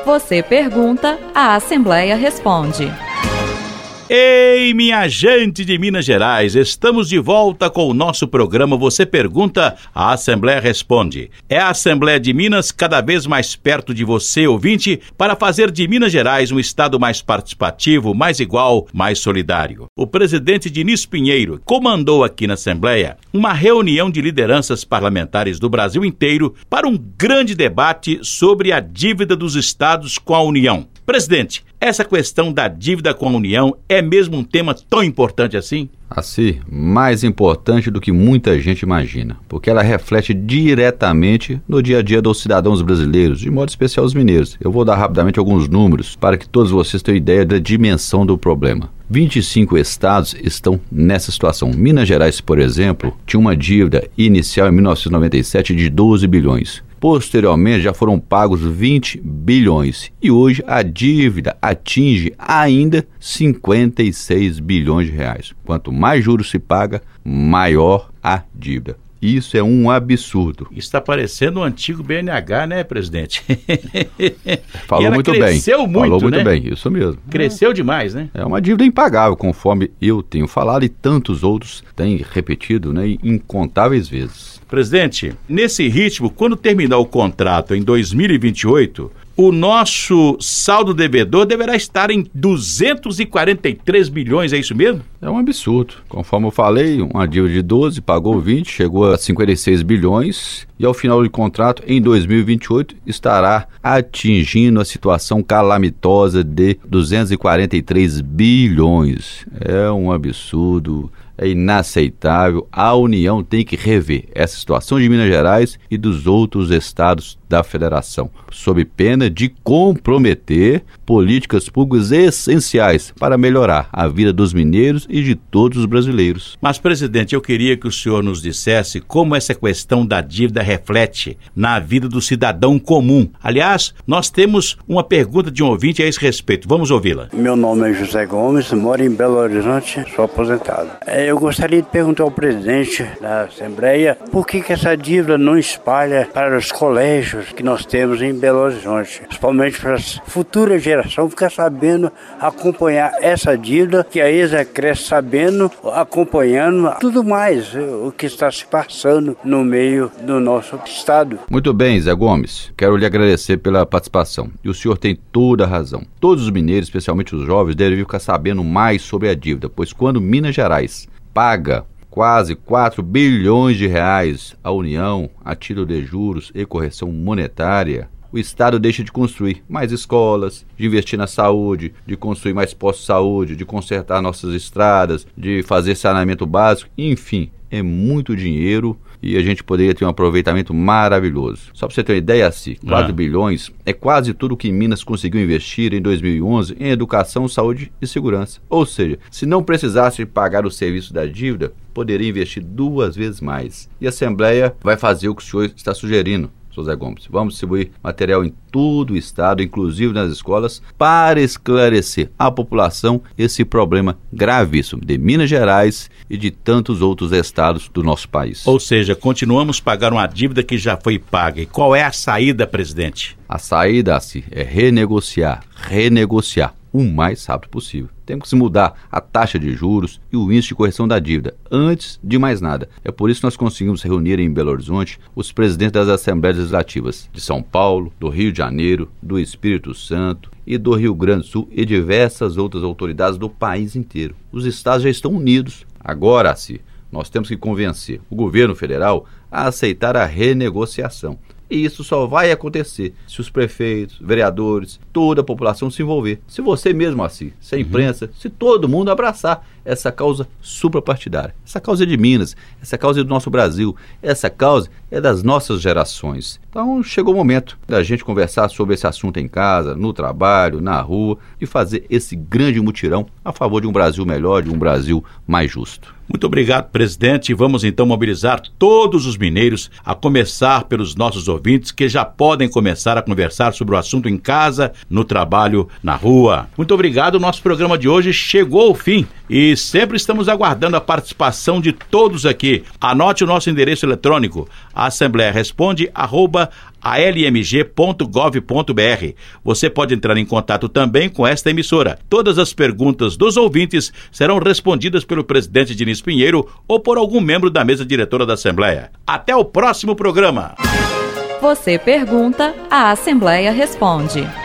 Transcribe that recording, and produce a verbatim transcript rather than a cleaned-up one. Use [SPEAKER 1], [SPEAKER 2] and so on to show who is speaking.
[SPEAKER 1] Você pergunta, a Assembleia responde.
[SPEAKER 2] Ei, minha gente de Minas Gerais, estamos de volta com o nosso programa Você Pergunta, a Assembleia Responde. É a Assembleia de Minas cada vez mais perto de você, ouvinte, para fazer de Minas Gerais um estado mais participativo, mais igual, mais solidário. O presidente Diniz Pinheiro comandou aqui na Assembleia uma reunião de lideranças parlamentares do Brasil inteiro para um grande debate sobre a dívida dos estados com a União. Presidente, essa questão da dívida com a União é mesmo um tema tão importante assim?
[SPEAKER 3] Assim, mais importante do que muita gente imagina, porque ela reflete diretamente no dia a dia dos cidadãos brasileiros, de modo especial os mineiros. Eu vou dar rapidamente alguns números para que todos vocês tenham ideia da dimensão do problema. vinte e cinco estados estão nessa situação. Minas Gerais, por exemplo, tinha uma dívida inicial em mil novecentos e noventa e sete de doze bilhões. Posteriormente, já foram pagos vinte bilhões e hoje a dívida atinge ainda cinquenta e seis bilhões de reais. Quanto mais juros se paga, maior a dívida. Isso é um absurdo.
[SPEAKER 2] Está parecendo um antigo B N H, né, presidente?
[SPEAKER 3] Falou muito bem.
[SPEAKER 2] Cresceu muito,
[SPEAKER 3] Falou muito
[SPEAKER 2] né?
[SPEAKER 3] bem, isso mesmo.
[SPEAKER 2] Cresceu demais, né?
[SPEAKER 3] É uma dívida impagável, conforme eu tenho falado e tantos outros têm repetido, né, incontáveis vezes.
[SPEAKER 2] Presidente, nesse ritmo, quando terminar o contrato em dois mil e vinte e oito, o nosso saldo devedor deverá estar em duzentos e quarenta e três bilhões, é isso mesmo?
[SPEAKER 3] É um absurdo. Conforme eu falei, uma dívida de doze, pagou vinte, chegou a cinquenta e seis bilhões e ao final do contrato, em dois mil e vinte e oito, estará atingindo a situação calamitosa de duzentos e quarenta e três bilhões. É um absurdo. É inaceitável. A União tem que rever essa situação de Minas Gerais e dos outros estados da federação, sob pena de comprometer políticas públicas essenciais para melhorar a vida dos mineiros e de todos os brasileiros.
[SPEAKER 2] Mas, presidente, eu queria que o senhor nos dissesse como essa questão da dívida reflete na vida do cidadão comum. Aliás, nós temos uma pergunta de um ouvinte a esse respeito. Vamos ouvi-la.
[SPEAKER 4] Meu nome é José Gomes, moro em Belo Horizonte, sou aposentado. Eu gostaria de perguntar ao presidente da Assembleia por que, que essa dívida não espalha para os colégios que nós temos em Belo Horizonte, principalmente para a futura geração ficar sabendo acompanhar essa dívida, que a ESA cresce sabendo, acompanhando tudo mais, o que está se passando no meio do nosso estado.
[SPEAKER 3] Muito bem, Zé Gomes, quero lhe agradecer pela participação, e o senhor tem toda a razão. Todos os mineiros, especialmente os jovens, devem ficar sabendo mais sobre a dívida, pois quando Minas Gerais paga quase quatro bilhões de reais à União a título de juros e correção monetária, o Estado deixa de construir mais escolas, de investir na saúde, de construir mais postos de saúde, de consertar nossas estradas, de fazer saneamento básico, enfim, é muito dinheiro e a gente poderia ter um aproveitamento maravilhoso. Só para você ter uma ideia, assim, quatro bilhões é quase tudo que Minas conseguiu investir em dois mil e onze em educação, saúde e segurança. Ou seja, se não precisasse pagar o serviço da dívida, poderia investir duas vezes mais. E a Assembleia vai fazer o que o senhor está sugerindo, José Gomes. Vamos distribuir material em todo o estado, inclusive nas escolas, para esclarecer à população esse problema gravíssimo de Minas Gerais e de tantos outros estados do nosso país.
[SPEAKER 2] Ou seja, continuamos a pagar uma dívida que já foi paga. E qual é a saída, presidente?
[SPEAKER 3] A saída, assim, é renegociar, renegociar o mais rápido possível. Temos que se mudar a taxa de juros e o índice de correção da dívida, antes de mais nada. É por isso que nós conseguimos reunir em Belo Horizonte os presidentes das Assembleias Legislativas de São Paulo, do Rio de Janeiro, do Espírito Santo e do Rio Grande do Sul e diversas outras autoridades do país inteiro. Os estados já estão unidos. Agora, assim, nós temos que convencer o governo federal a aceitar a renegociação. E isso só vai acontecer se os prefeitos, vereadores, toda a população se envolver. Se você mesmo assim, se a imprensa, uhum. se todo mundo abraçar essa causa suprapartidária. Essa causa é de Minas, essa causa é do nosso Brasil, essa causa é das nossas gerações. Então chegou o momento da gente conversar sobre esse assunto em casa, no trabalho, na rua, e fazer esse grande mutirão a favor de um Brasil melhor, de um Brasil mais justo.
[SPEAKER 2] Muito obrigado, presidente. Vamos então mobilizar todos os mineiros, a começar pelos nossos ouvintes, que já podem começar a conversar sobre o assunto em casa, no trabalho, na rua. Muito obrigado. O nosso programa de hoje chegou ao fim. e sempre estamos aguardando a participação de todos aqui. Anote o nosso endereço eletrônico, assembleia responde arroba a l m g ponto gov ponto b r. Você pode entrar em contato também com esta emissora. Todas as perguntas dos ouvintes serão respondidas pelo presidente Diniz Pinheiro ou por algum membro da mesa diretora da Assembleia. Até o próximo programa.
[SPEAKER 1] Você pergunta, a Assembleia responde.